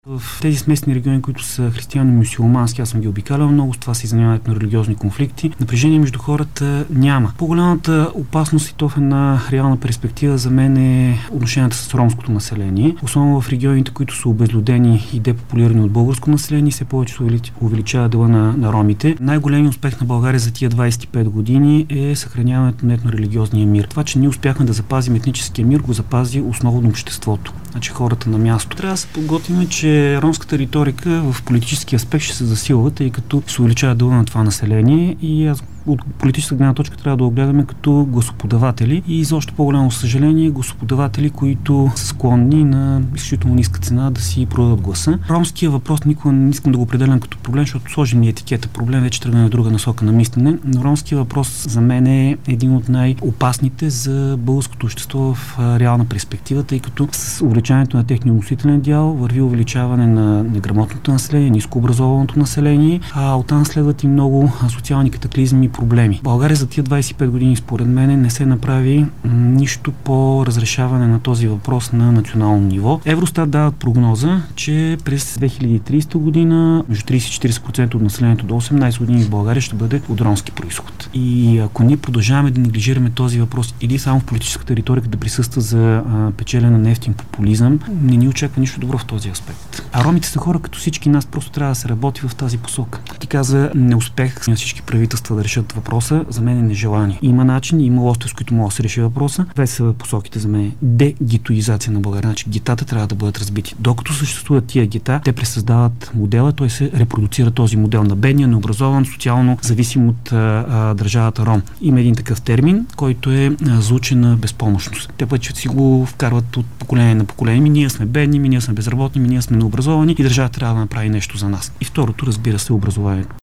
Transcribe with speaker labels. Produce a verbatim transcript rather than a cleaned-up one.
Speaker 1: В тези смесени региони, които са християно-мюсюлмански, аз съм ги обикалял много, с това се занимават на религиозни конфликти. Напрежение между хората няма. По-голямата опасност и то в една реална перспектива за мен е отношенията с ромското население. Особено в регионите, които са обезлюдени и депопулирани от българско население, все повече се увеличава дела на, на ромите. Най-големият успех на България за тия двадесет и пет години е съхраняването на етно-религиозния мир. Това, че ние успяхме да запазим етническия мир, го запази основно обществото. Значи хората на място. Трябва да се подготвим, че ромската риторика в политически аспект ще се засилва, тъй като се увеличава дела на това население и аз от политическа гледна точка трябва да огледаме като гласоподаватели и за още по-голямо съжаление гласоподаватели, които са склонни на изключително ниска цена да си продадат гласа. Ромския въпрос никога не искам да го определям като проблем, защото сложим ни етикета проблем, вече тръгваме на друга насока на мислене, но ромския въпрос за мен е един от най-опасните за българското общество в реална перспектива, тъй като с увеличаването на техния относителен дял върви увеличаване на неграмотното население, нискообразованото население, а оттам следват и много социални катаклизми и проблеми. България за тия двадесет и пет години според мен не се направи нищо по разрешаване на този въпрос на национално ниво. Евростат дават прогноза, че през две хиляди и тридесета година между тридесет и четиридесет процента от населението до осемнадесет години в България ще бъде от ромски произход. И ако ние продължаваме да неглижираме този въпрос или само в политическата риторика да присъства за а, печелене на ефтин популизъм, не ни очаква нищо добро в този аспект. А ромите са хора като всички нас, просто трябва да се работи в тази посока. Ти каза неуспех на всички правителства да решат въпроса, за мен е нежелание. Има начин, има лости, с които може да се реши въпроса. Две са посоките за мен. Дегетоизация на България. Значи гетата трябва да бъдат разбити. Докато съществуват тия гета, те пресъздават модела, той се репродуцира този модел на бедния, необразован, социално зависим от а, а, държавата ром. Има един такъв термин, който е а, звучена безпомощност. Те пък си го вкарват от поколение на поколение. Ми ние сме бедни, ми ние сме безработни, ми ние сме необразовани и държавата трябва да направи нещо за нас. И второто, разбира се, образованието.